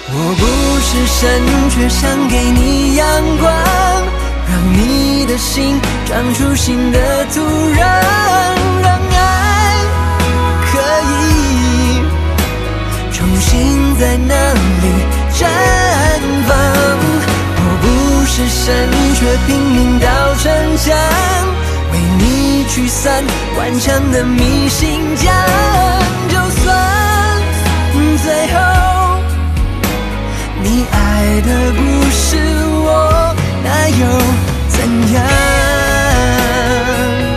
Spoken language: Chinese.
我不是神，却想给你阳光，让你的心长出新的土壤，让爱可以重新在那里绽放。我不是神，却拼命到逞强，为你驱散顽强的迷信家。就算最后你爱的不是我，那又怎样？